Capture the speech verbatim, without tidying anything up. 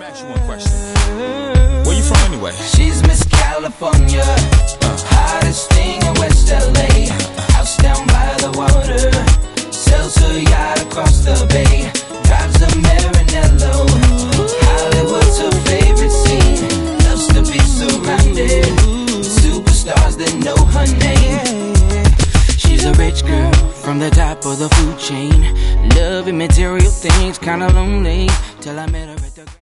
ask you one question. Where you from anyway? She's Miss California, uh. hottest thing in West L A. House down by the water, sails her yacht across the bay, drives a Maranello. Hollywood's her favorite scene, loves to be surrounded with superstars that know her name. She's a rich girl from the top of the food chain, loving material things, kinda lonely till I met her at the